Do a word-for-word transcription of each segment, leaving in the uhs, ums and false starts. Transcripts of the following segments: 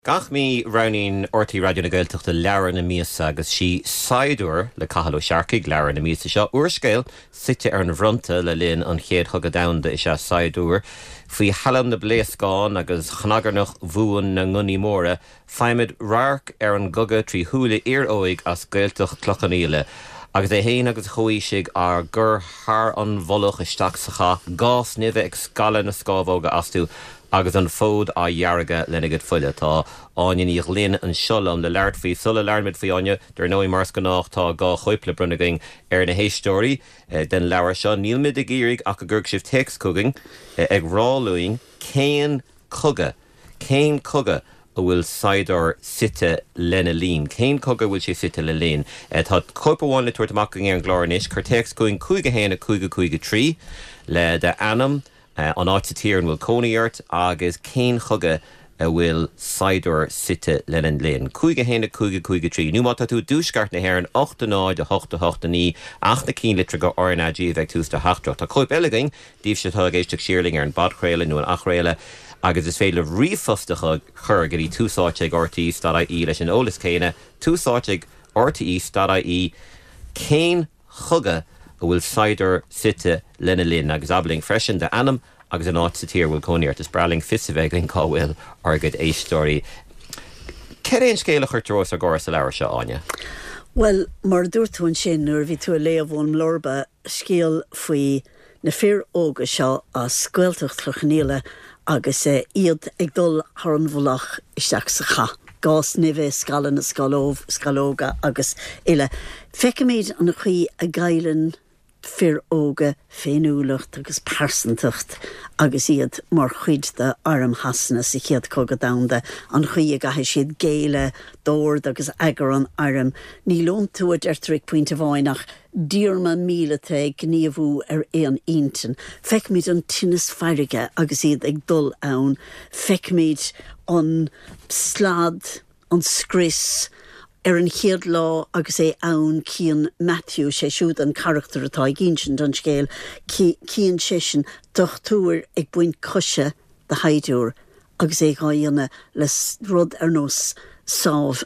Gach mi raunin orti radio na gaeltach de lear na míasa agus si saidúr le cahalo sharkig lear na míasa seo uorscéil site ar na bhrunta le linn an chéad thugad damda is a saidúr faoi halam na bléascáin agus chnagarnach bhuan na nguni móra feimid rarc ar an goga trí thuúla ir óig as gaeltach clochaníile agus é héin agus choísigh ar gur thar an bholach isteach sacha gás nive ag scala na scábhóga asú agus an fód a dhearga lenigad fuile tá áin íoch linn an siolom le leart fao sulla learmid fao aine der nóí mars gannách tá gá chuiple brunaging ar na héistóirí den leabhar seo níl mid a gírig ach a gurg sibh text cooking ag ráluing céan coga céan coga a bhfuil saidar site lena lín. Céin coga bhfuil sé site le lín. Tá coipáin le tuairt amach ar an gláranis chu text cooing cúige héana cúige cúige trí le de anam Uh, an áit tír an bhfuil cónaíart agus céin chuga a bhfuil saidúr site lenin linn. Cúige héna cúige cúige trí. Nú má tú dúsgart na hhéir an ochta náid a hochta hochta ní ach na cín litre go R N A G bheith tús de hachtrocht. Tá coip eleging, díobh se tá géisteach siirling ar an badchréile nó an achréile agus is féile rifostacha chur gurí túsáte ag R T E stada I leis an ólas céine túsáte ag R T E stada I céin chuga a bhfuil saidúr site lena linn agus abling freisin de anam agus an áit sa tír bhfuil cónaíart is braling fisiveg linn cáhfuil argad éistóirí. Ceir éon scéile chuir trós ar gcóras a leabhar seo aine? Well, mar dúirtún sin nuair bhí tú a léamhún mlorba scéal faoi na fir óga seo a scoilteacht chluchaníile agus é iad ag dul thar an bholach isteach sa cha. Gás nive scalan na scalóh scalóga agus ile. Feicimid an chuí a gailen fir óga féinúlacht agus persantacht agus iad mar chuid de arm hasna sa chiad coga damda an chuí a gaithé siad géile dóird agus agar an arm ní lón túid ar tric puinte bháinach díorma mílete gníomhú ar éon intin. Feicimid an tinnis feirige agus iad ag dul ann. Feicimid an slad, an scris ar an chéad lá agus é ann cían Matthew sé siúd an charachtar atá ginsin don scéal cían sé sin dochtúir ag buint cosise de haidúr agus é gáíanna le rud ar nós sábh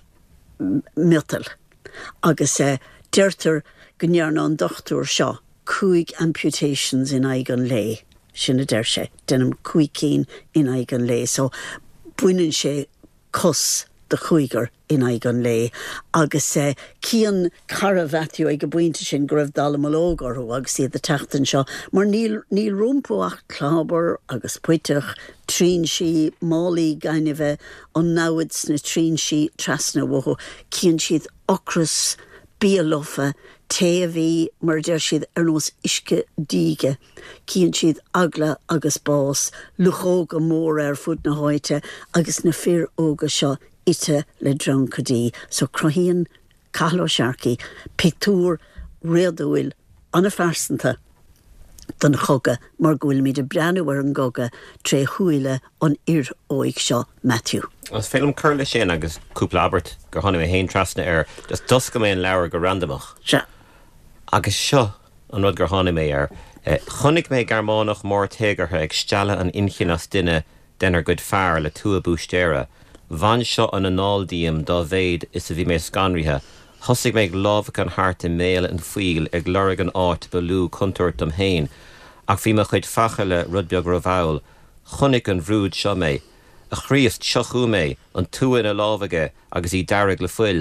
mital agus é deirtar gnearna an dochtúir seo cúig amputations in aigan lé sinna deir sé denum cúig cín in aigan lé so buineann sé cos de chuigar in aigan lé agus é cían carafhatú ag go buinte sin go raibh dal malógar agus iad de teachtain seo mar níl níl rúmpóach clábar agus puiteach trín si málaí gainimhe an náid sna trín si trasna bhthu cían siad ocras bíalofa téhí mar deir siad ar nós isce díige cían siad agla agus bás luchóga mór ar fud na háite agus na fir óga seo ite le droncadí so crohíonn cahlo sharky pictúr réadúil anna farsanta don choga mar gúil míad a breanúar an goga tré huile an ir óig seo Matthew. As félum curla sin agus cúpla Albert gur tháinig mé héin trasna ar just dosca mé an leabhar go randamach. Se. Agus seo an rud gur tháinig mé ar chonig mé garmánach mór tégartha ag steala an inchinnas duine den ar good fearr le tua bústéire. Van seo an análdaíam dá bhéid is a bhí mé scanrithe. Thosig méid lábhach an hart in méle an fuil ag lorg an áit belú contúirt am héin. Ach bhí me chuid facha le rudbeag rováil. Chonig an bhrúd seo mé. A chríost seochú mé an túin a lábhaige agus í darag le fuil.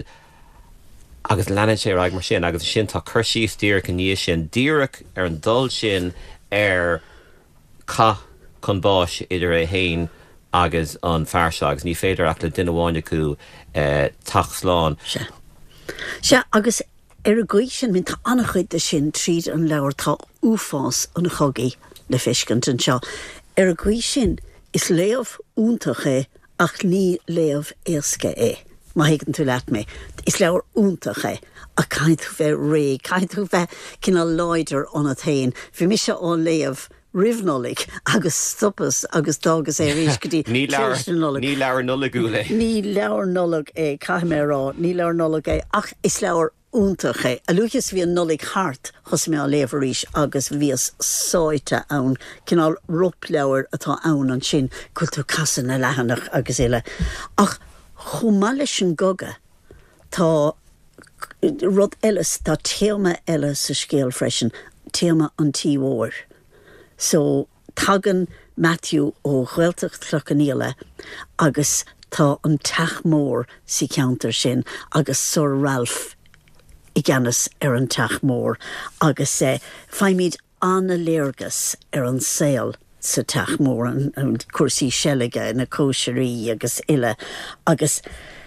Agus leanann sé ag mar sin agus sin tá chuirsí stír can níos sin díreach ar an dul sin ar ca chun báis idir é héin agus an fearse agus ní féidir ach le duine bháine acu uh, tachsláán. Se. Se agus ar a gcuid sin mint tá annach chuid de sin tríd an leabhar tá uafás an chogaí le fiscint an seo. Ar a gcuid sin is léamh úntach é ach ní léamh éasca é. Má hégann tú leat mé. Is leabhar úntach é a caiint tú bheith ré, caiint tú bheith cinna láidir an a tain. Bhí mi se an léamh rivnolig agus stoppas agus dagus é rís go dtí ní leabhar nula gúla ní leabhar nullag é caiim mé rá ní leabhar nullag é ach is leabhar úntach é a luchas bhí an nullig hart chus mé a léamh rís agus bhíos sáite ann cinál rup leabhar atá ann an sin chuil tú casan na lehanach agus éile ach chumalish an goga tá rud Ellis tá téama Ellis a scéal freisin téama an tíhór. So tagan Matthew ó Ghilteach Clocaníile agus tá an teach mór si counter sin agus Sir Ralph I gceannas ar an teach mór agus é feimid anna léargas ar an saoil sa teach mór an, an cuasaí seilge na cóisirí agus ile agus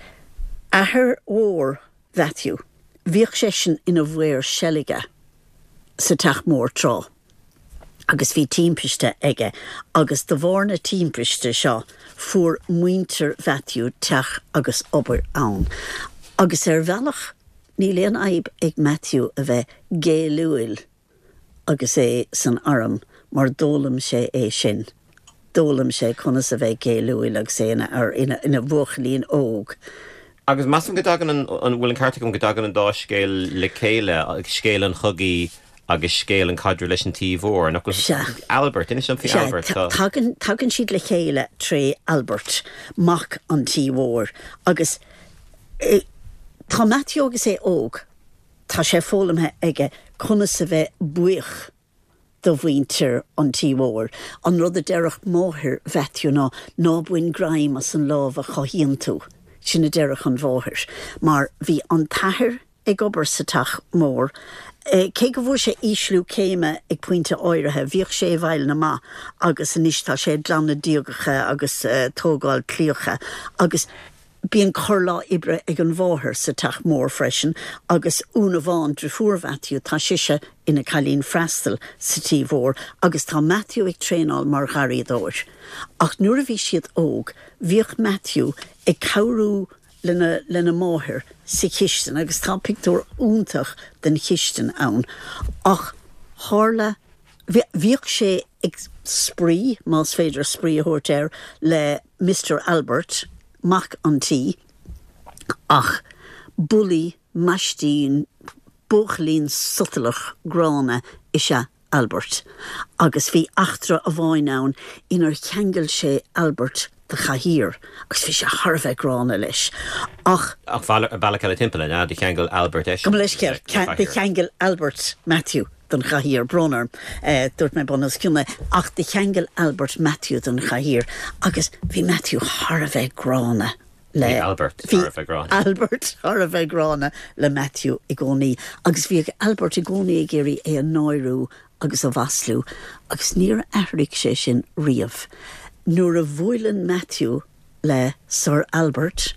ahar ór Matthew bhíoh sé sin ina bhfuir seilge sa teach mór trá agus bhí timpeiste aige agus do bhórna timpeiste seo fuair muinter Matthew teach agus obair ann agus ar bhealach ní léon aib ag Matthew a bheith géilúil agus é san aram mar dólam sé é sin. Dólam sé conas a bheith géilúil agus é ina, ar, ina, ina bhuachlíon óg. Agus massam go dagan an bhfuil an carta go dagan an dá scéal le céile scéal an chugaí agus scéal an cadre leis an tíomhór nach Albert ina sin fi Albert Tagan tagan siad le chéile tré Albert mac an tíomhór agus e, tá Matthew agus é óg tá sé fólamthe aige conas a bheith buich do bhainter an tíomhór an rud a deirech móthir Matthew ná ná buin graim as an lámh a chohíonn tú sinna deirech an bmhóthir mar bhí an tathir ag obair sa teach mór Eh, Cé go bhfuair sé íslú céime ag puinte áirithe, bhíoh sé bhail na má agus inis tá sé dlanna díogacha agus uh, tógáil clíocha agus bíon chorlá ibre ag an bmhóthir sa teach mór freisin agus úna bháin dre fuair Matthew tá siise ina cailín freastal sa tíomhór agus tá Matthew ag tréáil mar gharíadóir. Ach nuair a bhí siad óg, bhíoh Matthew ag cabhrú lena lena móthir sa chiisten agus tá pictúr úntach den chiisten ann ach hála bhíoh sé ag sprí más féidir sprí a thuirtéir le Mister Albert mac an tí ach bulí maistín buchlín sutalach gránaise Albert agus bhí achtra a bháin ann inar cheangail sé Albert de chahír, agus bhí sé tharbheith grána leis. Ach... Ach bhealach eile timpeall na, de cheangail Albert eis. Go leis ceir, de cheangail Albert Matthew don chahír brónar, uh, dúirt mé bunas ciúna, ach de cheangail Albert Matthew don chahír, agus bhí Matthew tharbheith grána le... Albert tharbheith grána. Albert tharbheith grána le Matthew i gcónaí, agus bhí Albert i gcónaí ag géirí é an náirú agus a bhaslú, agus níor aithric sé sin riamh. Nuair a bhuaileann Matthew le Sir Albert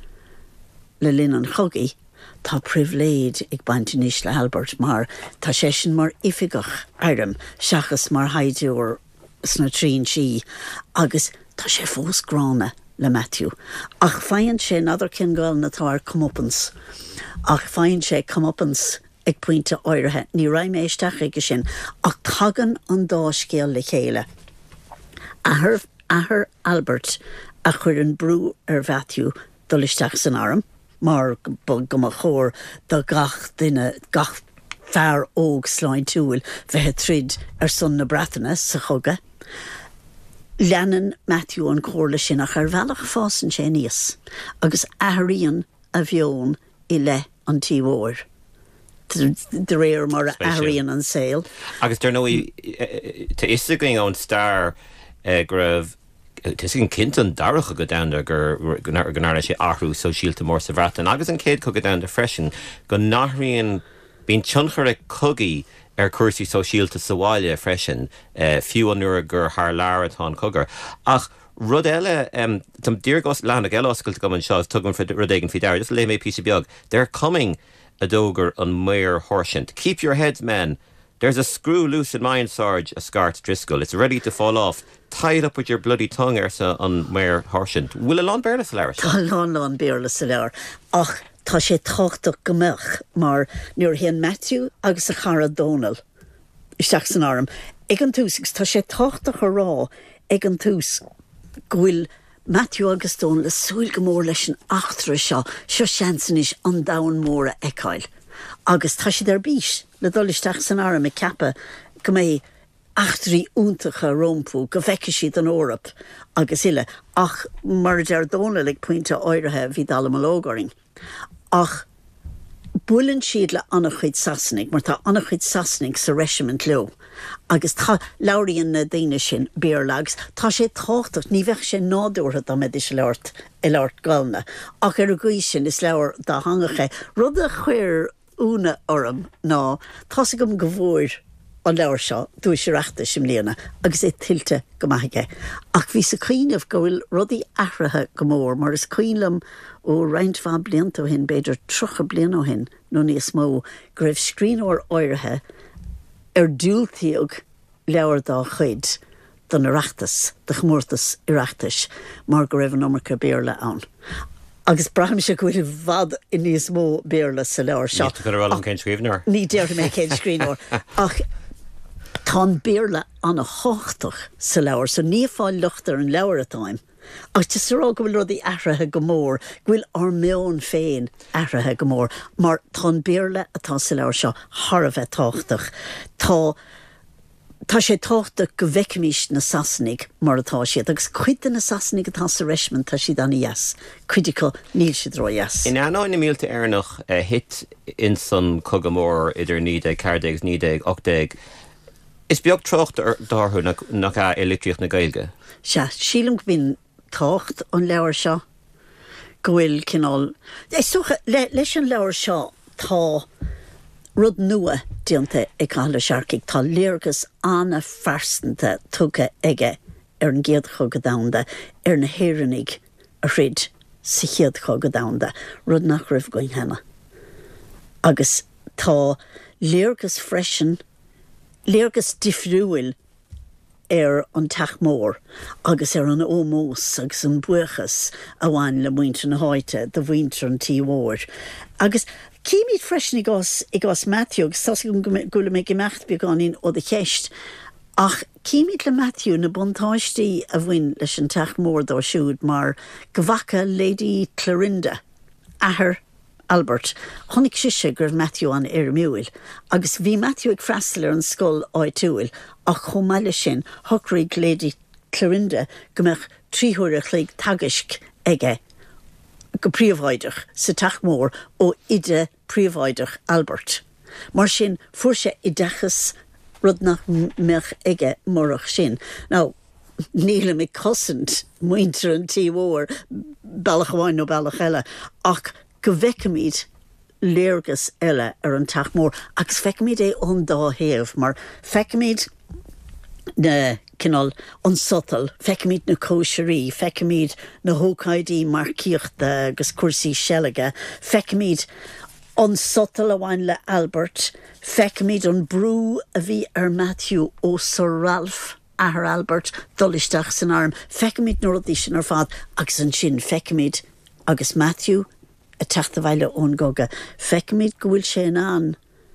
le linn an chogaí, tá privléid ag baintinis le Albert mar tá sé sin mar ifigach airm seachas mar haidiúr sna trín si agus tá sé fós grána le Matthew. Ach fainn sé nadidir cingáil na táir comeuppance. Ach fainn sé comeuppance ag puinte áirithe ní raibh mé isteach ige sin ach tagan an dá scéal le chéile. Ahar Ahar Albert a chuir an brú ar Matthew dul isteach san arm, mar go a chóir do gach duine gach fear óg sláin túil bheithe trid ar son na bratainna sa choga. Leanan Matthew an chóirla sin ach ar bhealach fásan sé níos, agus athraíonn a bheon i le an tíomhór. De réir mar a athraíonn an saoil. Agus der nó tá is going an star gribh Tis an cint an darach go down gur gnána sé ahrú so síalta mór sa bhratan agus an céad go go down freisin go nachraíonn bíon tionchar ag cogaí ar cuasaí so síalta sa bháile freisin fiú an nuair gur th lear atá cogar ach rud eile um, tam dír gos leanna eile oscailte go an seo tugann rud éigean fi deir just le mé pí beag they're coming a dógur an mayor horsint. Keep your heads, men. There's a screw loose in mine, Sarge, a Scart Driscoll. It's ready to fall off. Tie it up with your bloody tongue, Ersa, on Mayor Horshant. Will a lán bearlas leir? Tá lán lán bearlas leir. Ach, tá sé táchtach gomach, mar nuair hén Matthew agus a Cara Donal. Isteach san arm. Ag an tús, tá sé táchtach a rá, ag an tús, gwyl Matthew agus Donal le súil gomór leis an achtra seo, seo seansan is an dawn móra ecail. Agus tá sé dar bís, le dul isteach san arm i cappa, go mé achtarí úntacha rompú go bheice siad an órap agus ile ach mar dear dóna le pointe áirithe bhí dal malógaring. Ach bulann siad le annachchuid Sasnig, mar tá annachchuid Sasnig sa regiment leo. Agus tá lauríonn na daine sin béarlags, tá sé táchtach, ní bheith sé nádúrtha dá meid is leart i leart galna. Ach ar a gcuis sin is leabhar dá hangacha. Rud a chuir úna orm ná tá sa gom go bhór an leabhar seo dúis sé reachta sim léana agus é tiltte go maithaige. Ach bhí sa cuiineh go bhfuil rudaí ahrathe go mór, mar is cuiinlam ó roinnt bha blianta ó hin beidir trocha blian ó hin nó níos mó go raibh scríóir áirithe ar dúiltíog leabhar dá chuid don na reachtas, de chmórtas i reachtas, mar go raibh an omarcha béarla ann. Agus braham se go bhfuil bhd i níos mó béarla sa leabhar seo. Ní go bhfuil an cén scríbhneoir. Ní déir mé cén scríbhneoir. Ach tá béarla an a háchtach sa leabhar, so ní fáil lucht ar an leabhar atáim. Ach te sará go bhfuil rudí ahrathe go mór, bhfuil ar meón féin ahrathe go mór, mar tá béarla atá sa leabhar seo thar bheith táchtach. Tá Tá sé táchtach go bhheicimís na Sasnig mar atá siad, agus cuiide na Sasnig atá sa reisman tá siad anna yes. Cuidical níl siad rá yes. In anáin na mílta airnach uh, hit in san cogamór idir nídeg, cardeg, nídeg, ochdeg. Is beag trocht darthú nach a electriach na gailge? Se, sílam go bhín tácht an leabhar seo, go bhfuil cinál. Leis an leabhar seo tá rud nua dianta ag Cathaoirleach Searcaigh, tá léargas anna farsanta tuga aige ar an géad chug damda ar na héireannig a chrid sa chéad chug damda, rud nach raibh goin hena. Agus tá léargas freisin, léargas difriúil ar an teachmór, agus ar an ómós agus an buchas a bhain le muinte na háite, de bhainte an tíomhór. Agus cíimiid freisin i gás, i gás Matthew, agus sas gula mé gimecht beganín ó de cheist, ach cíimiid le Matthew na buntáistí a bhain leis an teachmór dá siúd mar go bhacha Lady Clorinda, ahar Albert, honnig siise gur Matthew an ar miúil, agus bhí Matthew ag freistal ar an scoil áitiúil, ach chomáile sin, thucraigh Lady Clorinda gomach tríthúireach le tagisc aige go príomhhaideach sa teachmór ó ide príomhhaideach Albert. Mar sin fuair sé i dechas rud nach mech aige morach sin. Now, níle mi cosint muinter an tíomhór bailach bhain nó bailach eile, ach go bhheicimid léargas eile ar an teachmór, agus feicimid é an dá thaobh, mar feicimid na cinál an sotal, feicimid na cóisirí, feicimid na hócaidí marcíochta agus cuasaí sealaga, feicimid an sotal a bhain le Albert, feicimid an brú a bhí ar Matthew ó Sir Ralph ahar Albert dolisteach san arm, feicimid nó rudí sin ar fad, agus an sin feicimid agus Matthew a teachta bhaile ón goga, feicimid go bhfuil sé an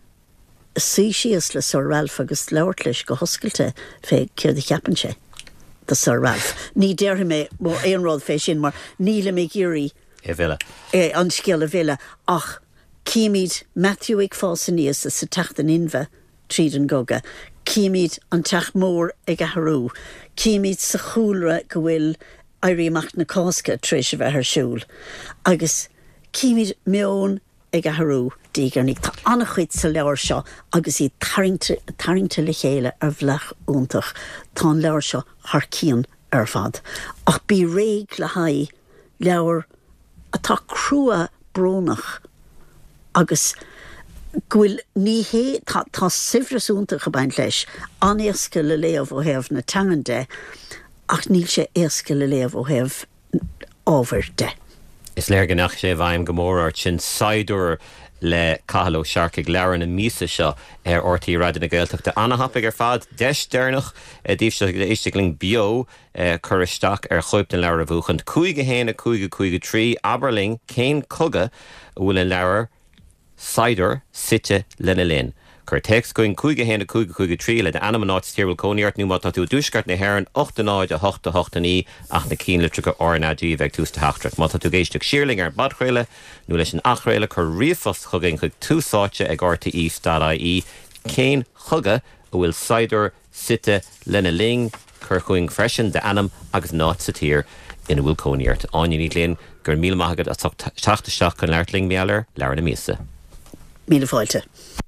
sí síos le Sir Ralph agus leabhart leis go hoscailte fé céir de cheapan sé de Sir Ralph. Ní déirtha mé mór éon rád fé sin, mar níle mé géirí I bhile. é an scéal a bhile, ach cíimiid Matthew ag fása níos sa teachtan inmhe tríd an goga, cíimiid an teachmór ag athhrú, cíimiid sa chúlra go bhfuil éiríach na cásca tréis a bheith ar siúl, agus cíimiid meón ag athhrú dígarnig tá annachchuid sa leabhar seo agus í taringte le chéile ar bhlach úntach tá an leabhar seo thar ar fad. Ach bí réig le haid leabhar atá crua brónach agus gwyl ní hé tá tá sifras úntach a baint leis an éasca le léamh ó hebh na tangande, ach níl sé éasca le léamh ó hebh ábhar de. Is léir gannach sé bhaim go mór ort sin saidúr le Cathaoirleach Searcaigh leabhar na míosa seo ar R T E Raidió na Gaeltachta. Anna hapig ar fad deis dearnach díobh isteachling bio churisteach ar chuoip na leabhar a bhuachant. Cúige héana cúige cúige trí Aberling cén coga bhfuil an leabhar saidúr site lena linn. Cur text going cúige héana cúige cúige trí le de anamanáid tírbhil cóníart nú mátá tú dúsgart na haireann ochtanáid a hochta hochtaní ach na cín litre go ornadí bheith tústa heachtrach. Mátá tú géisteach siirling ar badchréile nó leis an achréile chur riomfos chugainn chuig túsáite ag R T E stad I E cén chuga a bhfuil saidúr site lena ling, chur chuing freisin de anam agus náit sa tír ina bhfuil cóníart. Áine ní léon gur míle maigad a teachta seach chun leirtling méallar lear na míosa. Míle fáilte.